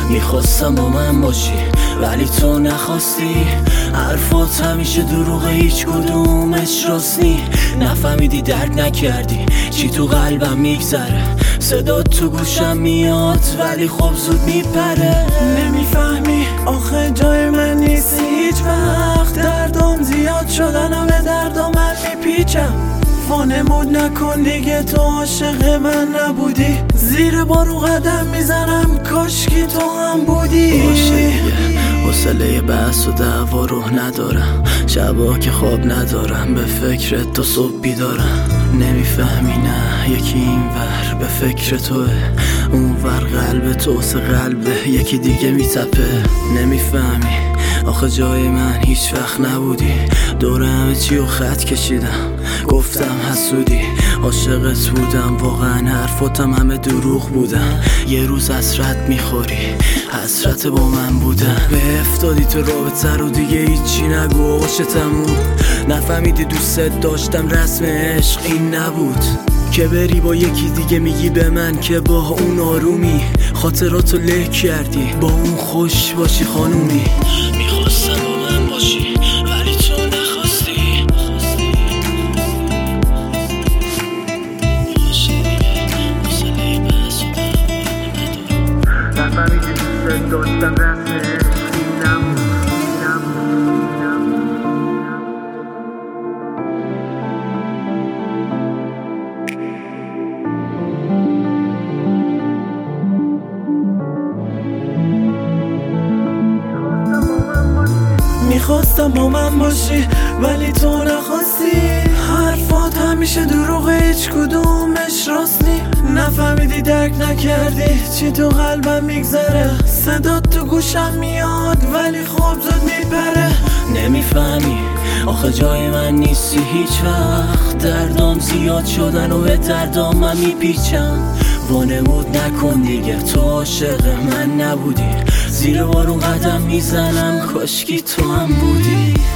میخواستم با من باشی ولی تو نخواستی. حرفات همیشه دروغه، هیچ کدومش راست نی. نفهمیدی، درک نکردی چی تو قلبم میگذره. صدا تو گوشم میاد ولی خب زود میپره. نمیفهمی آخه جای من نیستی هیچ وقت. دردم زیاد شدن و به دردم من میپیچم. وانمود نکن دیگه تو عاشق من نبودی. زیر بارو قدم میزنم کاشکی تو هم بودی. حوصله بحث و دعوا رو ندارم. شبا که خواب ندارم به فکر تو صبح بیدارم. نمیفهمی نه یکی این ور به فکر توه، اون ور قلب تو واسه قلب یکی دیگه میتپه. نمیفهمی آخه جای من هیچ وقت نبودی. دور همه چی و خط کشیدم گفتم حسودی. عاشقت بودم واقعا، حرفاتم همه دروغ بودن. یه روز حسرت میخوری، حسرت با من بودن. به افتادی تو رابطه رو دیگه هیچی نگو عاشقتمون. نفهمیدی دوست داشتم رسم عشق این نبود که بری با یکی دیگه میگی به من که با اون آرومی. خاطراتو له کردی با اون خوش باشی خانومی. میخواستم با من باشی ولی تو نخواستی. نفهمیدی دوست داشتم رسم عشق این نبود. میخواستم با من باشی ولی تو نخواستی. حرفات همیشه دروغه، هیچ کدومش راست نی. نفهمیدی، درک نکردی چی تو قلبم میگذره. صدا تو گوشم میاد ولی خوب زود میپره. نمیفهمی آخه جای من نیستی هیچ وقت. دردام زیاد شدن و به دردام من میپیچم. وانمود نکن دیگه تو عاشق من نبودی. زیر بارون قدم میزنم کاشکی تو هم بودی.